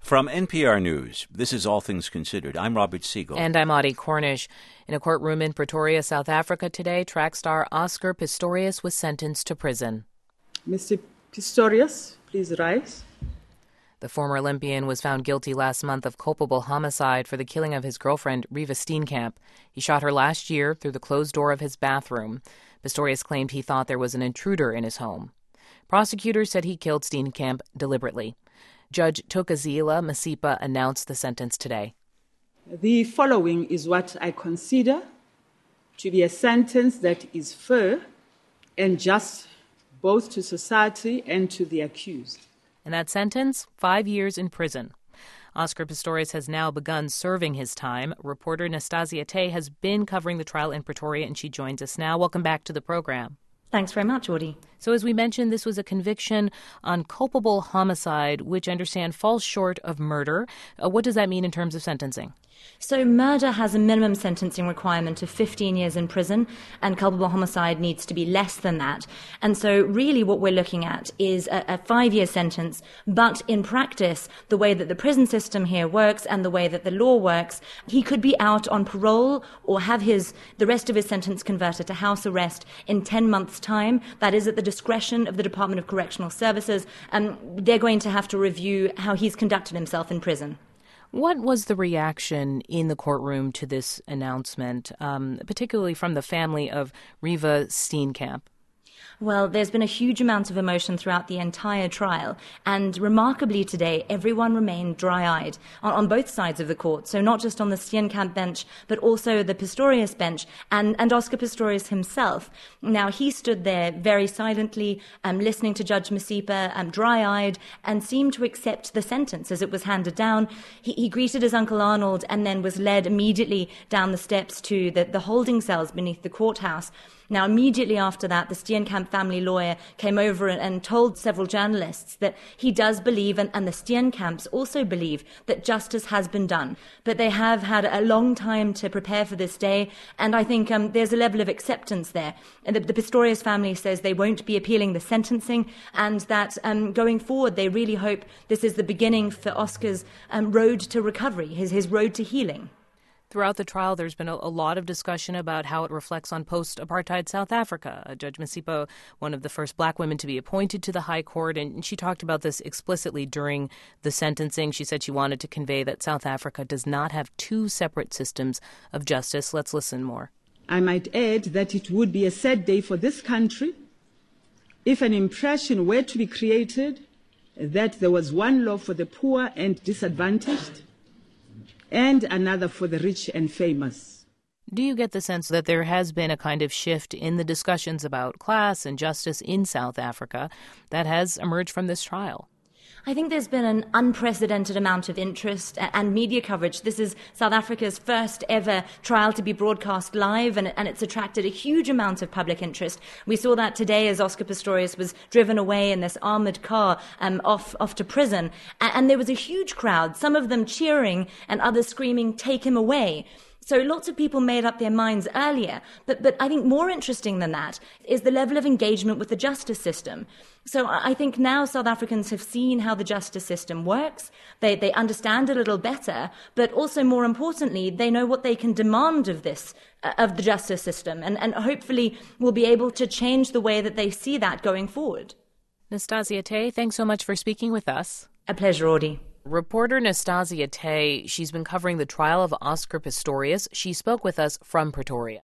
From NPR News, this is All Things Considered. I'm Robert Siegel. And I'm Audie Cornish. In a courtroom in Pretoria, South Africa today, track star Oscar Pistorius was sentenced to prison. Mr. Pistorius, please rise. The former Olympian was found guilty last month of culpable homicide for the killing of his girlfriend, Reeva Steenkamp. He shot her last year through the closed door of his bathroom. Pistorius claimed he thought there was an intruder in his home. Prosecutors said he killed Steenkamp deliberately. Judge Thokozile Masipa announced the sentence today. The following is what I consider to be a sentence that is fair and just both to society and to the accused. And that sentence, 5 years in prison. Oscar Pistorius has now begun serving his time. Reporter Nastasia Tay has been covering the trial in Pretoria, and she joins us now. Welcome back to the program. Thanks very much, Audie. So as we mentioned, this was a conviction on culpable homicide, which I understand falls short of murder. What does that mean in terms of sentencing? So murder has a minimum sentencing requirement of 15 years in prison, and culpable homicide needs to be less than that. And so really what we're looking at is a 5-year sentence, but in practice, the way that the prison system here works and the way that the law works, he could be out on parole or have the rest of his sentence converted to house arrest in 10 months' time. That is at the discretion of the Department of Correctional Services, and they're going to have to review how he's conducted himself in prison. What was the reaction in the courtroom to this announcement, particularly from the family of Reeva Steenkamp? Well, there's been a huge amount of emotion throughout the entire trial, and remarkably today, everyone remained dry-eyed on both sides of the court, so not just on the Steenkamp bench, but also the Pistorius bench, and Oscar Pistorius himself. Now, he stood there very silently, listening to Judge Masipa, dry-eyed, and seemed to accept the sentence as it was handed down. He greeted his Uncle Arnold and then was led immediately down the steps to the holding cells beneath the courthouse. Now, immediately after that, the Steenkamp family lawyer came over and told several journalists that he does believe, and the Steenkamps also believe, that justice has been done. But they have had a long time to prepare for this day, and I think there's a level of acceptance there. And the Pistorius family says they won't be appealing the sentencing, and that going forward, they really hope this is the beginning for Oscar's road to recovery, his road to healing. Throughout the trial, there's been a lot of discussion about how it reflects on post-apartheid South Africa. Judge Masipa, one of the first black women to be appointed to the High Court, and she talked about this explicitly during the sentencing. She said she wanted to convey that South Africa does not have two separate systems of justice. Let's listen more. I might add that it would be a sad day for this country if an impression were to be created that there was one law for the poor and disadvantaged and another for the rich and famous. Do you get the sense that there has been a kind of shift in the discussions about class and justice in South Africa that has emerged from this trial? I think there's been an unprecedented amount of interest and media coverage. This is South Africa's first ever trial to be broadcast live, and it's attracted a huge amount of public interest. We saw that today as Oscar Pistorius was driven away in this armoured car off to prison. And there was a huge crowd, some of them cheering and others screaming, "Take him away." So lots of people made up their minds earlier, but I think more interesting than that is the level of engagement with the justice system. So I think now South Africans have seen how the justice system works, they understand it a little better, but also more importantly, they know what they can demand of the justice system, and hopefully will be able to change the way that they see that going forward. Nastasia Tay, thanks so much for speaking with us. A pleasure, Audie. Reporter Nastasia Tay, she's been covering the trial of Oscar Pistorius. She spoke with us from Pretoria.